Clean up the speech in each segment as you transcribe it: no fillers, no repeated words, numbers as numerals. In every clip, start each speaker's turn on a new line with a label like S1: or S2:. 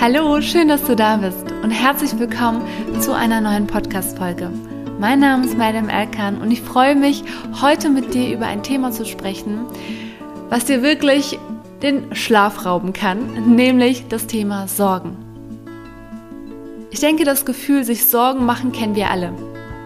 S1: Hallo, schön, dass du da bist und herzlich willkommen zu einer neuen Podcast-Folge. Mein Name ist Maryam Erkan und ich freue mich, heute mit dir über ein Thema zu sprechen, was dir wirklich den Schlaf rauben kann, nämlich das Thema Sorgen. Ich denke, das Gefühl, sich Sorgen machen, kennen wir alle.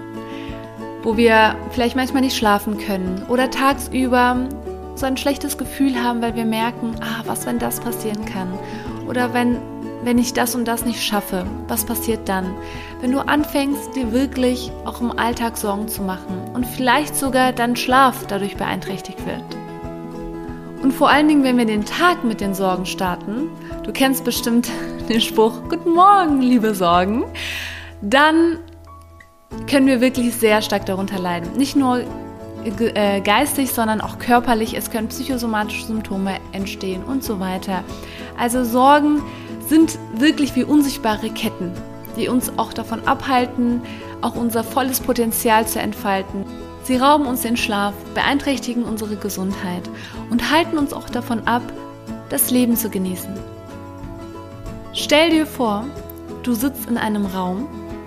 S1: Wo wir vielleicht manchmal nicht schlafen können oder tagsüber so ein schlechtes Gefühl haben, weil wir merken, was, wenn das passieren kann? Oder wenn ich das und das nicht schaffe, was passiert dann? Wenn du anfängst, dir wirklich auch im Alltag Sorgen zu machen und vielleicht sogar dein Schlaf dadurch beeinträchtigt wird. Und vor allen Dingen, wenn wir den Tag mit den Sorgen starten, du kennst bestimmt den Spruch, Guten Morgen, liebe Sorgen, dann können wir wirklich sehr stark darunter leiden. Nicht nur geistig, sondern auch körperlich. Es können psychosomatische Symptome entstehen und so weiter. Also Sorgen sind wirklich wie unsichtbare Ketten, die uns auch davon abhalten, auch unser volles Potenzial zu entfalten. Sie rauben uns den Schlaf, beeinträchtigen unsere Gesundheit und halten uns auch davon ab, das Leben zu genießen. Stell dir vor, du sitzt in einem Raum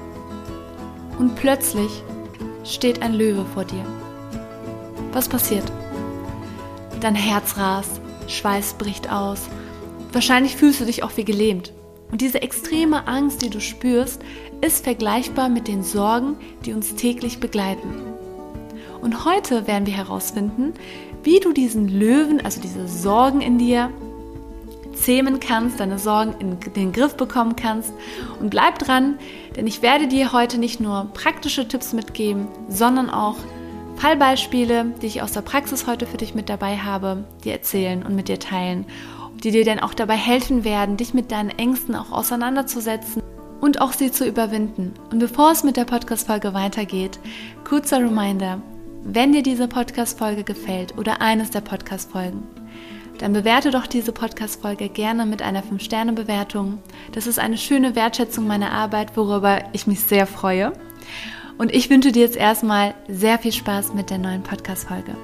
S1: und plötzlich steht ein Löwe vor dir. Was passiert? Dein Herz rast, Schweiß bricht aus. Wahrscheinlich fühlst du dich auch wie gelähmt. Und diese extreme Angst, die du spürst, ist vergleichbar mit den Sorgen, die uns täglich begleiten. Und heute werden wir herausfinden, wie du diesen Löwen, also diese Sorgen in dir, zähmen kannst, deine Sorgen in den Griff bekommen kannst. Und bleib dran, denn ich werde dir heute nicht nur praktische Tipps mitgeben, sondern auch Fallbeispiele, die ich aus der Praxis heute für dich mit dabei habe, dir erzählen und mit dir teilen, die dir dann auch dabei helfen werden, dich mit deinen Ängsten auch auseinanderzusetzen und auch sie zu überwinden. Und bevor es mit der Podcast-Folge weitergeht, kurzer Reminder, wenn dir diese Podcast-Folge gefällt oder eines der Podcast-Folgen, dann bewerte doch diese Podcast-Folge gerne mit einer 5-Sterne-Bewertung. Das ist eine schöne Wertschätzung meiner Arbeit, worüber ich mich sehr freue. Und ich wünsche dir jetzt erstmal sehr viel Spaß mit der neuen Podcast-Folge.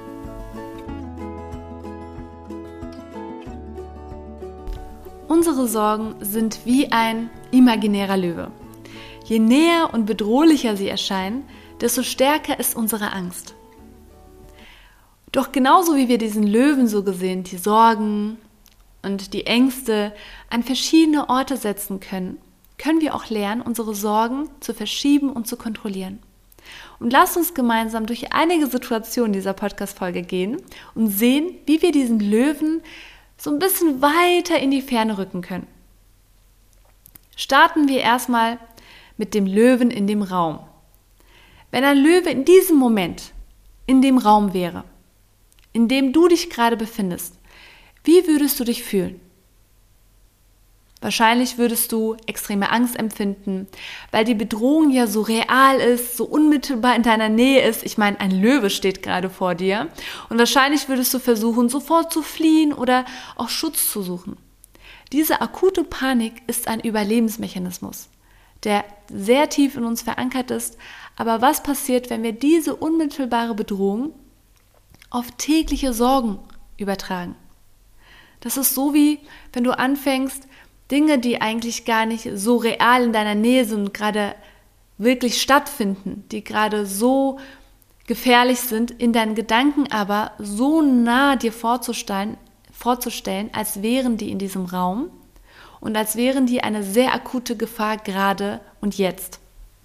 S1: Unsere Sorgen sind wie ein imaginärer Löwe. Je näher und bedrohlicher sie erscheinen, desto stärker ist unsere Angst. Doch genauso wie wir diesen Löwen so gesehen, die Sorgen und die Ängste an verschiedene Orte setzen können, können wir auch lernen, unsere Sorgen zu verschieben und zu kontrollieren. Und lasst uns gemeinsam durch einige Situationen dieser Podcast-Folge gehen und sehen, wie wir diesen Löwen so ein bisschen weiter in die Ferne rücken können. Starten wir erstmal mit dem Löwen in dem Raum. Wenn ein Löwe in diesem Moment in dem Raum wäre, in dem du dich gerade befindest, wie würdest du dich fühlen? Wahrscheinlich würdest du extreme Angst empfinden, weil die Bedrohung ja so real ist, so unmittelbar in deiner Nähe ist. Ich meine, ein Löwe steht gerade vor dir und wahrscheinlich würdest du versuchen, sofort zu fliehen oder auch Schutz zu suchen. Diese akute Panik ist ein Überlebensmechanismus, der sehr tief in uns verankert ist. Aber was passiert, wenn wir diese unmittelbare Bedrohung auf tägliche Sorgen übertragen? Das ist so wie, wenn du anfängst, Dinge, die eigentlich gar nicht so real in deiner Nähe sind, gerade wirklich stattfinden, die gerade so gefährlich sind, in deinen Gedanken aber so nah dir vorzustellen, als wären die in diesem Raum und als wären die eine sehr akute Gefahr gerade und jetzt.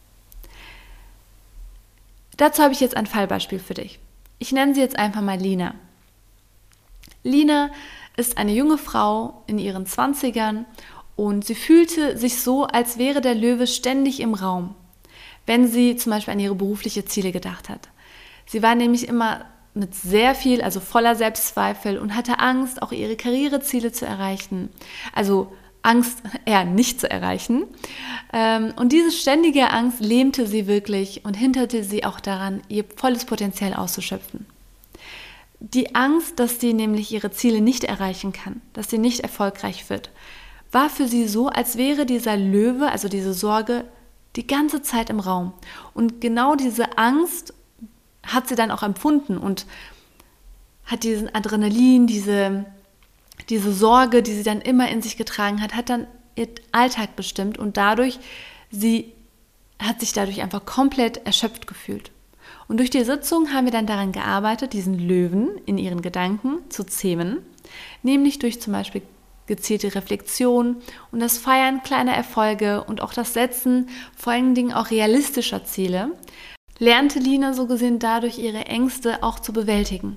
S1: Dazu habe ich jetzt ein Fallbeispiel für dich. Ich nenne sie jetzt einfach mal Lina. Lina ist eine junge Frau in ihren 20ern und sie fühlte sich so, als wäre der Löwe ständig im Raum, wenn sie zum Beispiel an ihre beruflichen Ziele gedacht hat. Sie war nämlich immer mit sehr viel, also voller Selbstzweifel und hatte Angst, auch ihre Karriereziele zu erreichen. Also Angst eher nicht zu erreichen. Und diese ständige Angst lähmte sie wirklich und hinderte sie auch daran, ihr volles Potenzial auszuschöpfen. Die Angst, dass sie nämlich ihre Ziele nicht erreichen kann, dass sie nicht erfolgreich wird, war für sie so, als wäre dieser Löwe, also diese Sorge, die ganze Zeit im Raum. Und genau diese Angst hat sie dann auch empfunden und hat diesen Adrenalin, diese Sorge, die sie dann immer in sich getragen hat, hat dann ihr Alltag bestimmt und sie hat sich dadurch einfach komplett erschöpft gefühlt. Und durch die Sitzung haben wir dann daran gearbeitet, diesen Löwen in ihren Gedanken zu zähmen, nämlich durch zum Beispiel gezielte Reflexion und das Feiern kleiner Erfolge und auch das Setzen vor allen Dingen auch realistischer Ziele, lernte Lina so gesehen dadurch ihre Ängste auch zu bewältigen.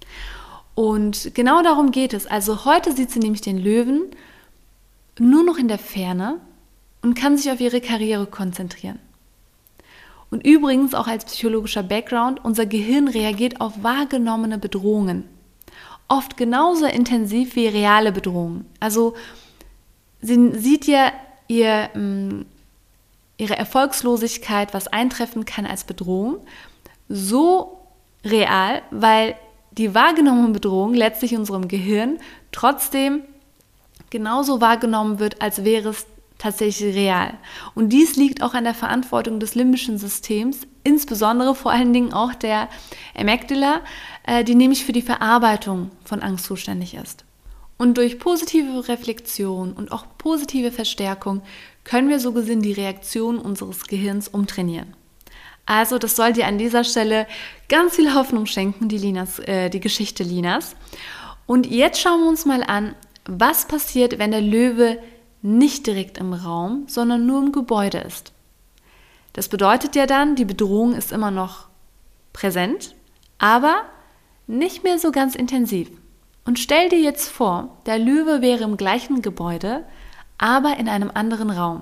S1: Und genau darum geht es. Also heute sieht sie nämlich den Löwen nur noch in der Ferne und kann sich auf ihre Karriere konzentrieren. Und übrigens auch als psychologischer Background, unser Gehirn reagiert auf wahrgenommene Bedrohungen. Oft genauso intensiv wie reale Bedrohungen. Also sie sieht ja ihre Erfolgslosigkeit, was eintreffen kann, als Bedrohung, so real, weil die wahrgenommene Bedrohung letztlich in unserem Gehirn trotzdem genauso wahrgenommen wird, als wäre es tatsächlich real. Und dies liegt auch an der Verantwortung des limbischen Systems, insbesondere vor allen Dingen auch der Amygdala, die nämlich für die Verarbeitung von Angst zuständig ist. Und durch positive Reflexion und auch positive Verstärkung können wir so gesehen die Reaktion unseres Gehirns umtrainieren. Also das soll dir an dieser Stelle ganz viel Hoffnung schenken, die Geschichte Linas. Und jetzt schauen wir uns mal an, was passiert, wenn der Löwe nicht direkt im Raum, sondern nur im Gebäude ist. Das bedeutet ja dann, die Bedrohung ist immer noch präsent, aber nicht mehr so ganz intensiv. Und stell dir jetzt vor, der Löwe wäre im gleichen Gebäude, aber in einem anderen Raum.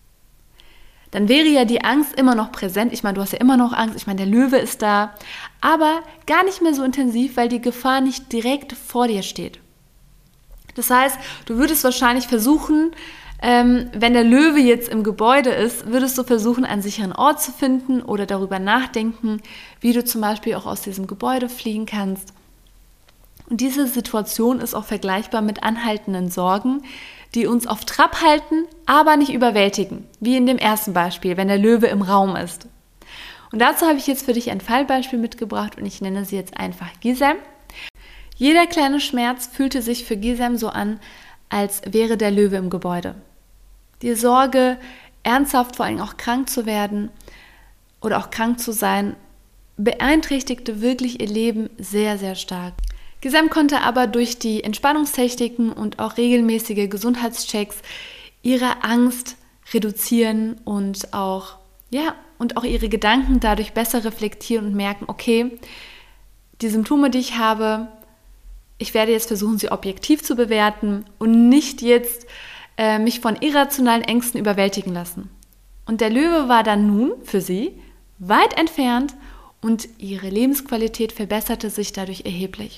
S1: Dann wäre ja die Angst immer noch präsent. Ich meine, du hast ja immer noch Angst. Ich meine, der Löwe ist da, aber gar nicht mehr so intensiv, weil die Gefahr nicht direkt vor dir steht. Das heißt, du würdest wahrscheinlich versuchen, wenn der Löwe jetzt im Gebäude ist, würdest du versuchen, einen sicheren Ort zu finden oder darüber nachdenken, wie du zum Beispiel auch aus diesem Gebäude fliehen kannst. Und diese Situation ist auch vergleichbar mit anhaltenden Sorgen, die uns auf Trab halten, aber nicht überwältigen, wie in dem ersten Beispiel, wenn der Löwe im Raum ist. Und dazu habe ich jetzt für dich ein Fallbeispiel mitgebracht und ich nenne sie jetzt einfach Gisem. Jeder kleine Schmerz fühlte sich für Gisem so an, als wäre der Löwe im Gebäude. Die Sorge, ernsthaft vor allem auch krank zu werden oder auch krank zu sein, beeinträchtigte wirklich ihr Leben sehr, sehr stark. Gisem konnte aber durch die Entspannungstechniken und auch regelmäßige Gesundheitschecks ihre Angst reduzieren und auch ihre Gedanken dadurch besser reflektieren und merken, okay, die Symptome, die ich habe, ich werde jetzt versuchen, sie objektiv zu bewerten und nicht jetzt mich von irrationalen Ängsten überwältigen lassen. Und der Löwe war dann nun für sie weit entfernt und ihre Lebensqualität verbesserte sich dadurch erheblich.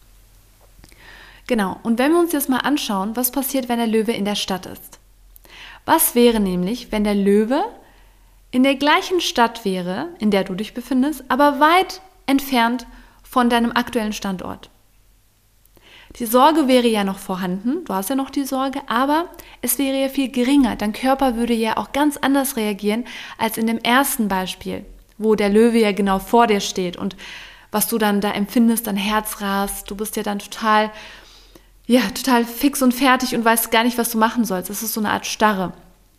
S1: Genau, und wenn wir uns jetzt mal anschauen, was passiert, wenn der Löwe in der Stadt ist. Was wäre nämlich, wenn der Löwe in der gleichen Stadt wäre, in der du dich befindest, aber weit entfernt von deinem aktuellen Standort? Die Sorge wäre ja noch vorhanden, du hast ja noch die Sorge, aber es wäre ja viel geringer. Dein Körper würde ja auch ganz anders reagieren als in dem ersten Beispiel, wo der Löwe ja genau vor dir steht und was du dann da empfindest, dein Herz rast, du bist ja dann total fix und fertig und weißt gar nicht, was du machen sollst. Das ist so eine Art Starre.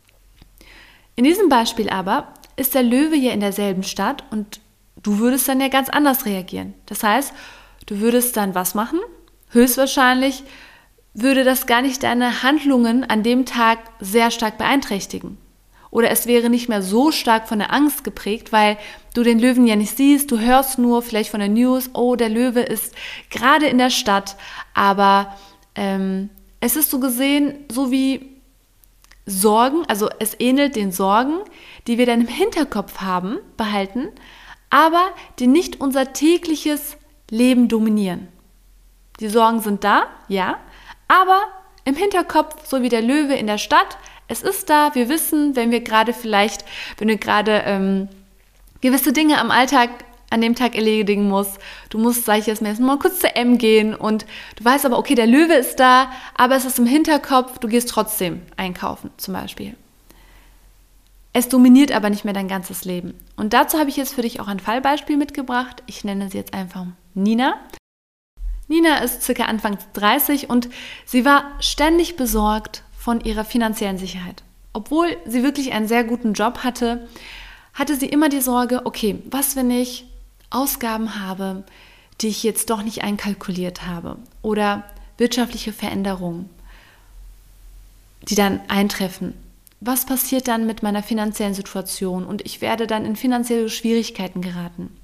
S1: In diesem Beispiel aber ist der Löwe ja in derselben Stadt und du würdest dann ja ganz anders reagieren. Das heißt, du würdest dann was machen? Höchstwahrscheinlich würde das gar nicht deine Handlungen an dem Tag sehr stark beeinträchtigen. Oder es wäre nicht mehr so stark von der Angst geprägt, weil du den Löwen ja nicht siehst, du hörst nur vielleicht von der News, oh, der Löwe ist gerade in der Stadt, aber es ist so gesehen so wie Sorgen, also es ähnelt den Sorgen, die wir dann im Hinterkopf behalten, aber die nicht unser tägliches Leben dominieren. Die Sorgen sind da, ja, aber im Hinterkopf, so wie der Löwe in der Stadt, es ist da, wir wissen, wenn du gerade gewisse Dinge am Alltag an dem Tag erledigen musst, du musst, sage ich jetzt mal kurz zur M gehen und du weißt aber, okay, der Löwe ist da, aber es ist im Hinterkopf, du gehst trotzdem einkaufen zum Beispiel. Es dominiert aber nicht mehr dein ganzes Leben. Und dazu habe ich jetzt für dich auch ein Fallbeispiel mitgebracht. Ich nenne sie jetzt einfach Nina. Nina ist circa Anfang 30 und sie war ständig besorgt von ihrer finanziellen Sicherheit. Obwohl sie wirklich einen sehr guten Job hatte, hatte sie immer die Sorge, okay, was, wenn ich Ausgaben habe, die ich jetzt doch nicht einkalkuliert habe, oder wirtschaftliche Veränderungen, die dann eintreffen. Was passiert dann mit meiner finanziellen Situation und ich werde dann in finanzielle Schwierigkeiten geraten?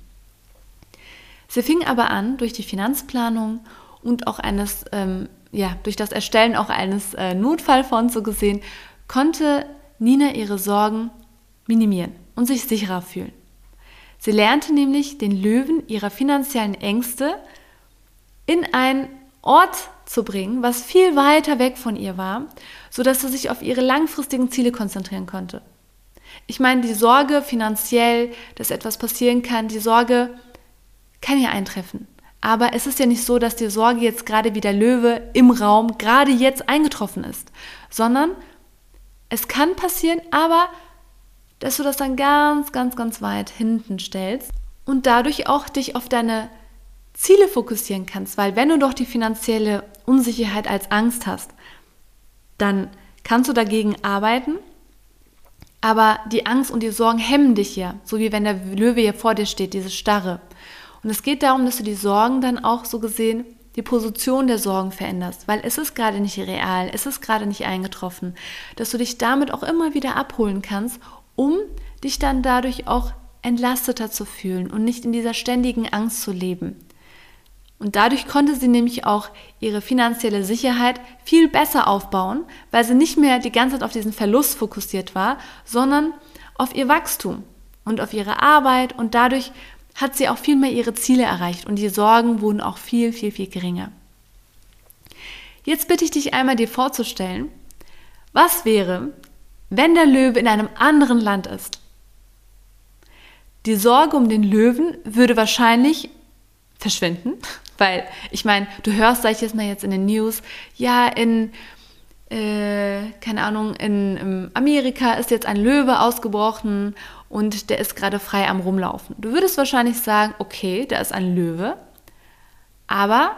S1: Sie fing aber an, durch die Finanzplanung und auch durch das Erstellen auch eines Notfallfonds so gesehen, konnte Nina ihre Sorgen minimieren und sich sicherer fühlen. Sie lernte nämlich, den Löwen ihrer finanziellen Ängste in einen Ort zu bringen, was viel weiter weg von ihr war, sodass sie sich auf ihre langfristigen Ziele konzentrieren konnte. Ich meine, die Sorge finanziell, dass etwas passieren kann, die Sorge kann ja eintreffen. Aber es ist ja nicht so, dass die Sorge jetzt gerade wie der Löwe im Raum gerade jetzt eingetroffen ist, sondern es kann passieren, aber dass du das dann ganz, ganz, ganz weit hinten stellst und dadurch auch dich auf deine Ziele fokussieren kannst, weil wenn du doch die finanzielle Unsicherheit als Angst hast, dann kannst du dagegen arbeiten, aber die Angst und die Sorgen hemmen dich ja, so wie wenn der Löwe hier vor dir steht, diese Starre. Und es geht darum, dass du die Sorgen dann auch so gesehen, die Position der Sorgen veränderst, weil es ist gerade nicht real, es ist gerade nicht eingetroffen, dass du dich damit auch immer wieder abholen kannst, um dich dann dadurch auch entlasteter zu fühlen und nicht in dieser ständigen Angst zu leben. Und dadurch konnte sie nämlich auch ihre finanzielle Sicherheit viel besser aufbauen, weil sie nicht mehr die ganze Zeit auf diesen Verlust fokussiert war, sondern auf ihr Wachstum und auf ihre Arbeit und dadurch hat sie auch viel mehr ihre Ziele erreicht und die Sorgen wurden auch viel, viel, viel geringer. Jetzt bitte ich dich einmal dir vorzustellen, was wäre, wenn der Löwe in einem anderen Land ist? Die Sorge um den Löwen würde wahrscheinlich verschwinden, weil, ich meine, du hörst, sag ich jetzt mal jetzt in den News, ja, in Amerika ist jetzt ein Löwe ausgebrochen und der ist gerade frei am Rumlaufen. Du würdest wahrscheinlich sagen, okay, da ist ein Löwe, aber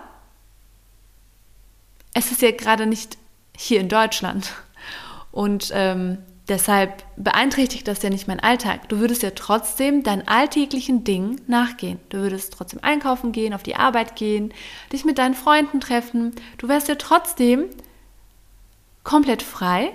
S1: es ist ja gerade nicht hier in Deutschland und deshalb beeinträchtigt das ja nicht meinen Alltag. Du würdest ja trotzdem deinen alltäglichen Dingen nachgehen. Du würdest trotzdem einkaufen gehen, auf die Arbeit gehen, dich mit deinen Freunden treffen. Du wärst ja trotzdem komplett frei.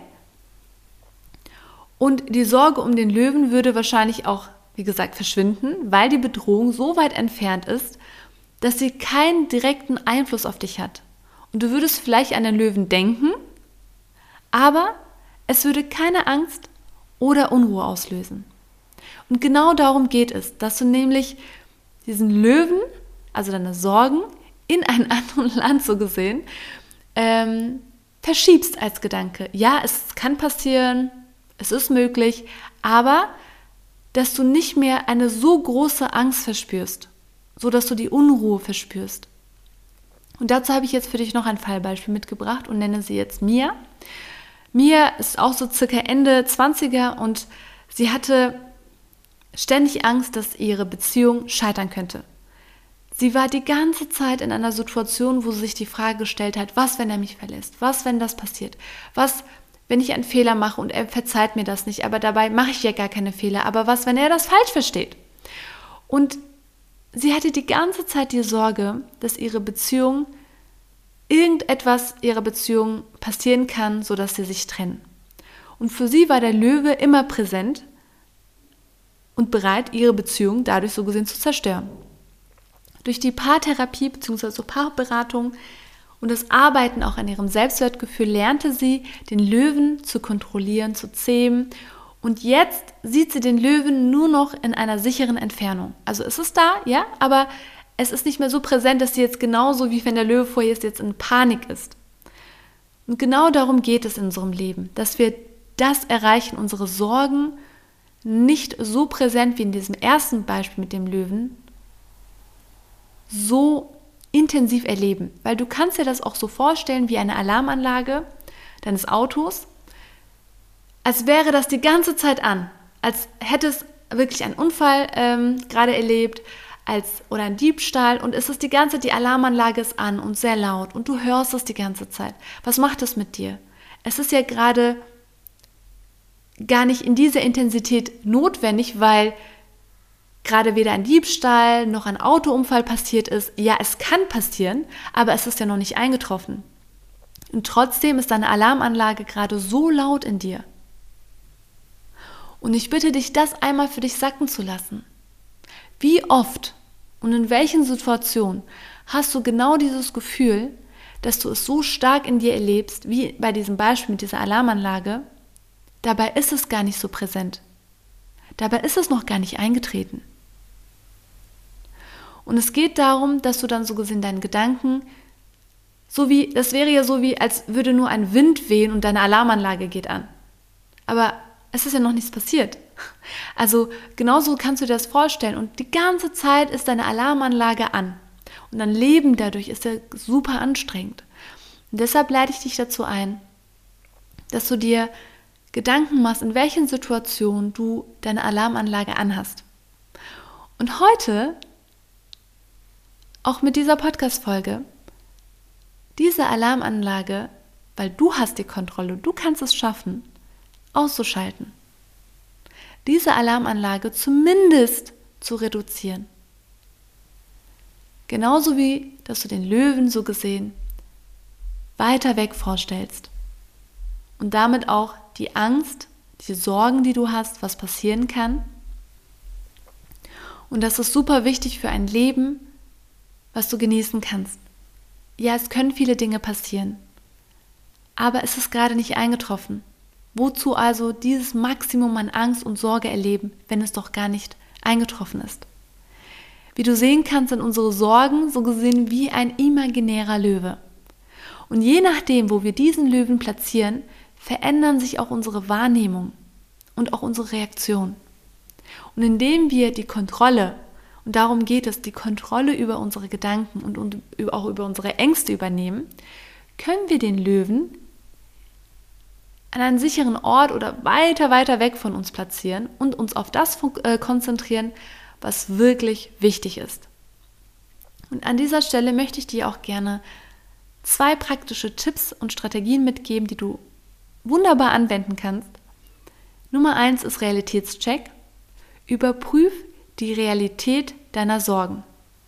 S1: Und die Sorge um den Löwen würde wahrscheinlich auch, wie gesagt, verschwinden, weil die Bedrohung so weit entfernt ist, dass sie keinen direkten Einfluss auf dich hat. Und du würdest vielleicht an den Löwen denken, aber es würde keine Angst oder Unruhe auslösen. Und genau darum geht es, dass du nämlich diesen Löwen, also deine Sorgen, in ein anderes Land so gesehen, verschiebst als Gedanke. Ja, es kann passieren, es ist möglich, aber dass du nicht mehr eine so große Angst verspürst, so dass du die Unruhe verspürst. Und dazu habe ich jetzt für dich noch ein Fallbeispiel mitgebracht und nenne sie jetzt Mia. Mia ist auch so circa Ende 20er und sie hatte ständig Angst, dass ihre Beziehung scheitern könnte. Sie war die ganze Zeit in einer Situation, wo sie sich die Frage gestellt hat, was, wenn er mich verlässt? Was, wenn das passiert? Was, wenn ich einen Fehler mache und er verzeiht mir das nicht, aber dabei mache ich ja gar keine Fehler. Aber was, wenn er das falsch versteht? Und sie hatte die ganze Zeit die Sorge, dass irgendetwas ihrer Beziehung passieren kann, sodass sie sich trennen. Und für sie war der Löwe immer präsent und bereit, ihre Beziehung dadurch so gesehen zu zerstören. Durch die Paartherapie bzw. Paarberatung und das Arbeiten auch an ihrem Selbstwertgefühl lernte sie, den Löwen zu kontrollieren, zu zähmen. Und jetzt sieht sie den Löwen nur noch in einer sicheren Entfernung. Also es ist da, ja, aber es ist nicht mehr so präsent, dass sie jetzt genauso wie wenn der Löwe vor ihr ist, jetzt in Panik ist. Und genau darum geht es in unserem Leben, dass wir das erreichen, unsere Sorgen nicht so präsent wie in diesem ersten Beispiel mit dem Löwen, so intensiv erleben. Weil du kannst dir das auch so vorstellen wie eine Alarmanlage deines Autos, als wäre das die ganze Zeit an, als hätte es wirklich einen Unfall gerade erlebt, oder ein Diebstahl und es ist die ganze Zeit, die Alarmanlage ist an und sehr laut und du hörst es die ganze Zeit. Was macht es mit dir? es ist ja gerade gar nicht in dieser Intensität notwendig, weil gerade weder ein Diebstahl noch ein Autounfall passiert ist. Ja, es kann passieren, aber es ist ja noch nicht eingetroffen. Und trotzdem ist deine Alarmanlage gerade so laut in dir. Und ich bitte dich, das einmal für dich sacken zu lassen. Wie oft und in welchen Situationen hast du genau dieses Gefühl, dass du es so stark in dir erlebst, wie bei diesem Beispiel mit dieser Alarmanlage? Dabei ist es gar nicht so präsent. Dabei ist es noch gar nicht eingetreten. Und es geht darum, dass du dann so gesehen deinen Gedanken, das wäre ja so wie, als würde nur ein Wind wehen und deine Alarmanlage geht an. Aber es ist ja noch nichts passiert. Also genauso kannst du dir das vorstellen und die ganze Zeit ist deine Alarmanlage an. Und dein Leben dadurch ist ja super anstrengend. Und deshalb lade ich dich dazu ein, dass du dir Gedanken machst, in welchen Situationen du deine Alarmanlage anhast. Und heute, auch mit dieser Podcast-Folge, diese Alarmanlage, weil du hast die Kontrolle, du kannst es schaffen, auszuschalten. Diese Alarmanlage zumindest zu reduzieren. Genauso wie, dass du den Löwen so gesehen weiter weg vorstellst. Und damit auch die Angst, die Sorgen, die du hast, was passieren kann. Und das ist super wichtig für ein Leben, was du genießen kannst. Ja, es können viele Dinge passieren, aber es ist gerade nicht eingetroffen. Wozu also dieses Maximum an Angst und Sorge erleben, wenn es doch gar nicht eingetroffen ist? Wie du sehen kannst, sind unsere Sorgen so gesehen wie ein imaginärer Löwe. Und je nachdem, wo wir diesen Löwen platzieren, verändern sich auch unsere Wahrnehmung und auch unsere Reaktion. Und indem wir die Kontrolle, und darum geht es, die Kontrolle über unsere Gedanken und auch über unsere Ängste übernehmen, können wir den Löwen an einen sicheren Ort oder weiter weg von uns platzieren und uns auf das konzentrieren, was wirklich wichtig ist. Und an dieser Stelle möchte ich dir auch gerne 2 praktische Tipps und Strategien mitgeben, die du wunderbar anwenden kannst. Nummer 1 ist Realitätscheck. Überprüf die Realität deiner Sorgen.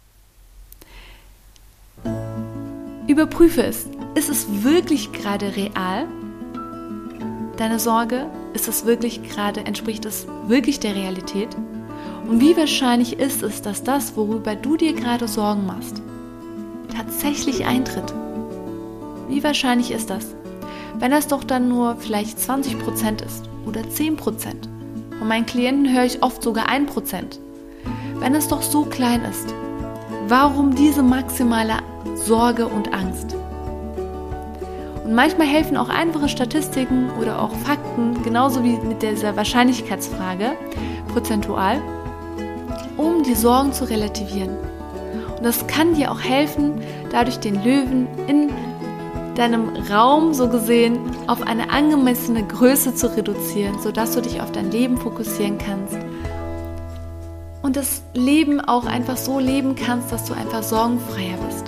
S1: Überprüfe es. Ist es wirklich gerade real? Deine Sorge? Entspricht es wirklich der Realität? Und wie wahrscheinlich ist es, dass das, worüber du dir gerade Sorgen machst, tatsächlich eintritt? Wie wahrscheinlich ist das? Wenn das doch dann nur vielleicht 20% ist oder 10%. Von meinen Klienten höre ich oft sogar 1%. Wenn es doch so klein ist, warum diese maximale Sorge und Angst? Und manchmal helfen auch einfache Statistiken oder auch Fakten, genauso wie mit dieser Wahrscheinlichkeitsfrage, prozentual, um die Sorgen zu relativieren. Und das kann dir auch helfen, dadurch den Löwen in deinem Raum so gesehen auf eine angemessene Größe zu reduzieren, sodass du dich auf dein Leben fokussieren kannst und das Leben auch einfach so leben kannst, dass du einfach sorgenfreier bist.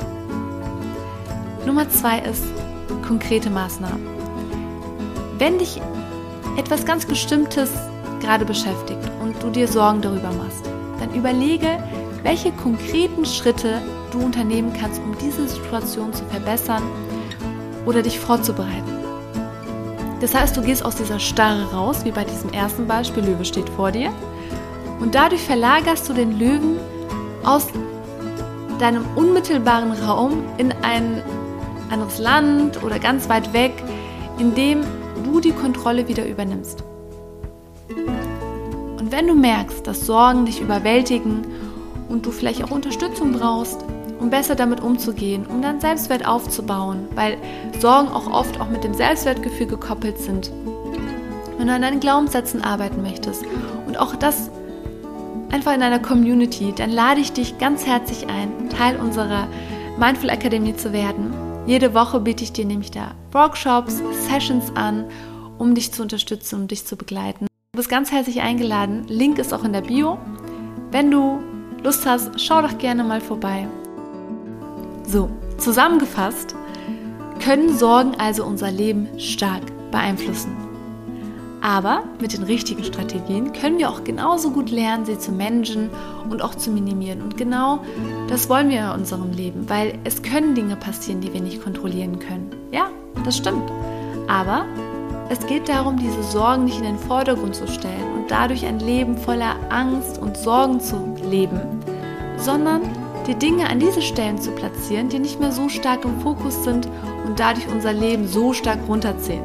S1: Nummer 2 ist konkrete Maßnahmen. Wenn dich etwas ganz Bestimmtes gerade beschäftigt und du dir Sorgen darüber machst, dann überlege, welche konkreten Schritte du unternehmen kannst, um diese Situation zu verbessern oder dich vorzubereiten. Das heißt, du gehst aus dieser Starre raus, wie bei diesem ersten Beispiel, Löwe steht vor dir, und dadurch verlagerst du den Löwen aus deinem unmittelbaren Raum in ein anderes Land oder ganz weit weg, indem du die Kontrolle wieder übernimmst. Und wenn du merkst, dass Sorgen dich überwältigen und du vielleicht auch Unterstützung brauchst, um besser damit umzugehen, um dein Selbstwert aufzubauen, weil Sorgen auch oft auch mit dem Selbstwertgefühl gekoppelt sind. Wenn du an deinen Glaubenssätzen arbeiten möchtest und auch das einfach in einer Community, dann lade ich dich ganz herzlich ein, Teil unserer Mindful Academy zu werden. Jede Woche biete ich dir nämlich da Workshops, Sessions an, um dich zu unterstützen und dich zu begleiten. Du bist ganz herzlich eingeladen. Link ist auch in der Bio. Wenn du Lust hast, schau doch gerne mal vorbei. So, zusammengefasst können Sorgen also unser Leben stark beeinflussen. Aber mit den richtigen Strategien können wir auch genauso gut lernen, sie zu managen und auch zu minimieren. Und genau das wollen wir in unserem Leben, weil es können Dinge passieren, die wir nicht kontrollieren können. Ja, das stimmt. Aber es geht darum, diese Sorgen nicht in den Vordergrund zu stellen und dadurch ein Leben voller Angst und Sorgen zu leben, sondern die Dinge an diese Stellen zu platzieren, die nicht mehr so stark im Fokus sind und dadurch unser Leben so stark runterziehen.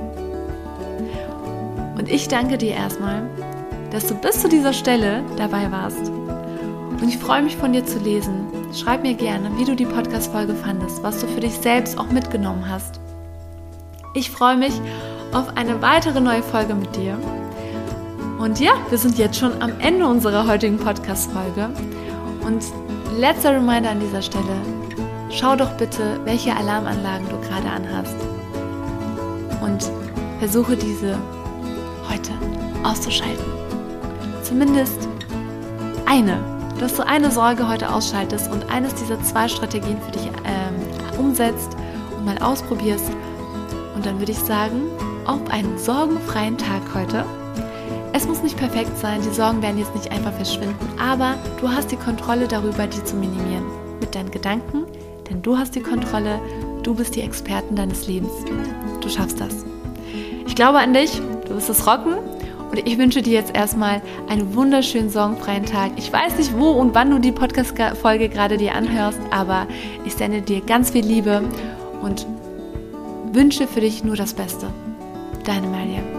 S1: Und ich danke dir erstmal, dass du bis zu dieser Stelle dabei warst. Und ich freue mich, von dir zu lesen. Schreib mir gerne, wie du die Podcast-Folge fandest, was du für dich selbst auch mitgenommen hast. Ich freue mich auf eine weitere neue Folge mit dir. Und ja, wir sind jetzt schon am Ende unserer heutigen Podcast-Folge. Und letzter Reminder an dieser Stelle: Schau doch bitte, welche Alarmanlagen du gerade anhast. Und versuche diese heute auszuschalten. Zumindest eine. Dass du eine Sorge heute ausschaltest und eines dieser 2 Strategien für dich umsetzt und mal ausprobierst. Und dann würde ich sagen, auf einen sorgenfreien Tag heute. Es muss nicht perfekt sein, die Sorgen werden jetzt nicht einfach verschwinden, aber du hast die Kontrolle darüber, die zu minimieren. Mit deinen Gedanken, denn du hast die Kontrolle, du bist die Expertin deines Lebens. Du schaffst das. Ich glaube an dich, du wirst es rocken und ich wünsche dir jetzt erstmal einen wunderschönen sorgenfreien Tag. Ich weiß nicht, wo und wann du die Podcast-Folge gerade dir anhörst, aber ich sende dir ganz viel Liebe und wünsche für dich nur das Beste. Deine Maria.